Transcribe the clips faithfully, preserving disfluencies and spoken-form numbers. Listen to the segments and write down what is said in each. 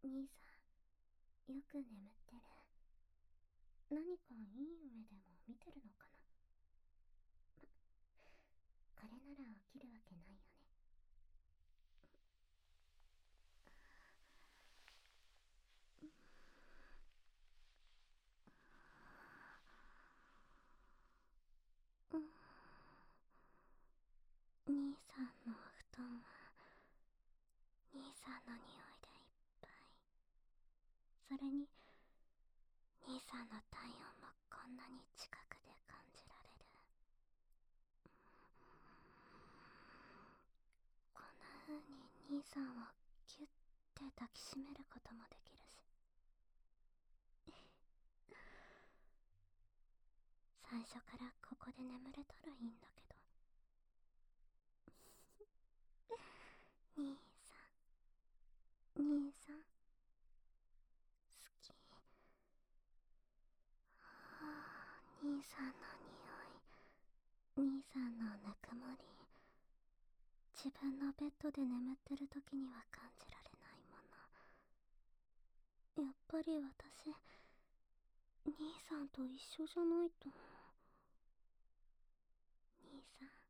兄さん、よく眠ってる。何かいい夢でも見てるのかな。これなら起きるわけないよね。うん。兄さんのお布団は兄さんの匂いでいっぱい。それに兄さんの体温もこんなに近くで感じられる。こんな風に兄さんをキュッて抱きしめることもできるし、最初からここで眠れたらいいんだけど。兄さん、兄さん、好き。はあ、兄さんの匂い、兄さんのぬくもり、自分のベッドで眠ってる時には感じられないもの。やっぱり私、兄さんと一緒じゃないと。兄さん、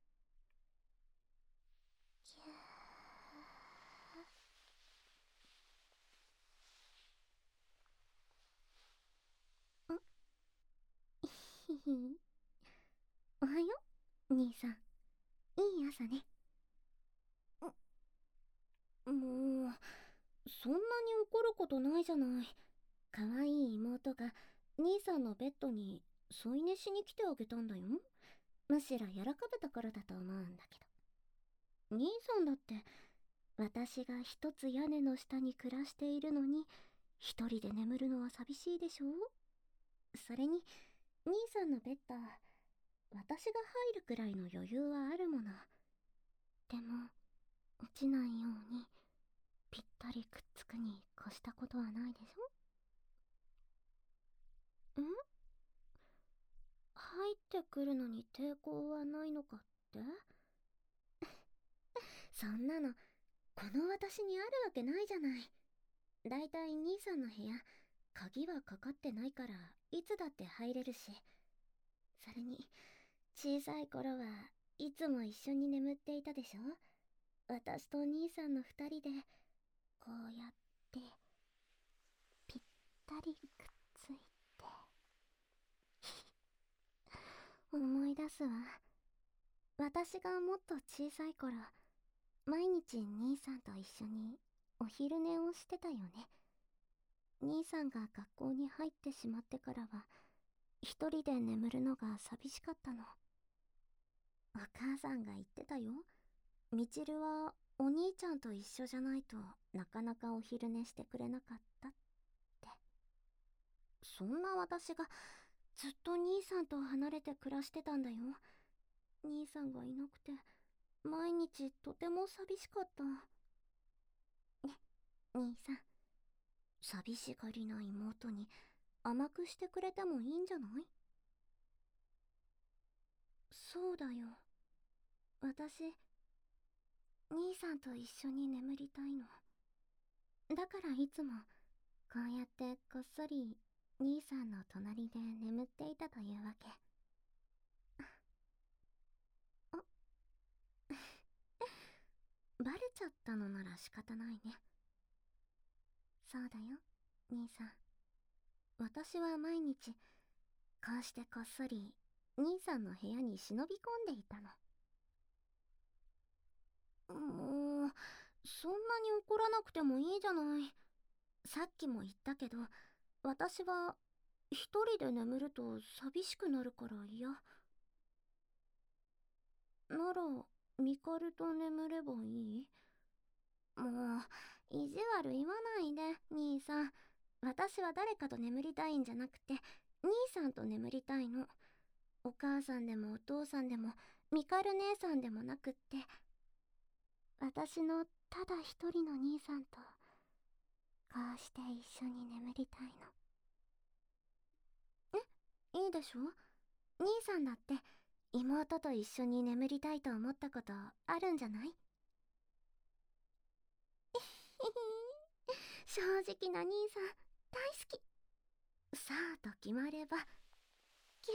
ぎゅー。んひひ。おはよう、兄さん。いい朝ね。もう、そんなに怒ることないじゃない。可愛い妹が兄さんのベッドに添い寝しに来てあげたんだよ。むしろ喜ぶところだと思うんだけど。兄さんだって私が一つ屋根の下に暮らしているのに一人で眠るのは寂しいでしょ。それに兄さんのベッド、私が入るくらいの余裕はあるもの。でも落ちないようにぴったりくっつくに越したことはないでしょ。ん入ってくるのに抵抗はないのかって。そんなのこの私にあるわけないじゃない。だいたい兄さんの部屋鍵はかかってないからいつだって入れるし。それに小さい頃はいつも一緒に眠っていたでしょ。私と兄さんの二人でこうやってぴったりくっついて。思い出すわ。私がもっと小さい頃、毎日兄さんと一緒にお昼寝をしてたよね。兄さんが学校に入ってしまってからは一人で眠るのが寂しかったの。お母さんが言ってたよ。みちるはお兄ちゃんと一緒じゃないとなかなかお昼寝してくれなかったって。そんな私がずっと兄さんと離れて暮らしてたんだよ。兄さんがいなくて毎日とても寂しかった。ね、兄さん、寂しがりな妹に甘くしてくれてもいいんじゃない？そうだよ。私、兄さんと一緒に眠りたいの。だからいつもこうやってこっそり兄さんの隣で眠っていたというわけ。あ、バレちゃったのなら仕方ないね。そうだよ、兄さん。私は毎日こうしてこっそり兄さんの部屋に忍び込んでいたの。もう、そんなに怒らなくてもいいじゃない。さっきも言ったけど、私は一人で眠ると寂しくなるから嫌。なら、ミカルと眠ればいい？もう、意地悪言わないで、兄さん。私は誰かと眠りたいんじゃなくて、兄さんと眠りたいの。お母さんでもお父さんでも、ミカル姉さんでもなくって、私のただ一人の兄さんと、こうして一緒に眠りたいの。え、いいでしょ？兄さんだって妹と一緒に眠りたいと思ったことあるんじゃない？ 正直な兄さん大好き。さあと決まればぎゅ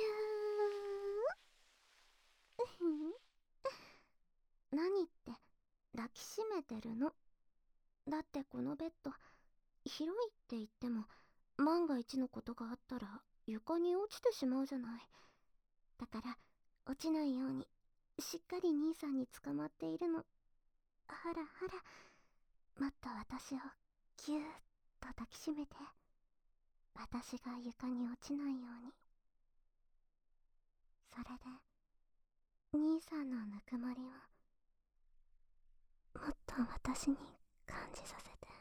ー何って抱きしめてるの。だってこのベッド広いって言っても万が一のことがあったら床に落ちてしまうじゃない。だから落ちないようにしっかり兄さんに捕まっているの。はらはら、もっと私をぎゅーっと抱きしめて、私が床に落ちないように。それで兄さんのぬくもりをもっと私に感じさせて。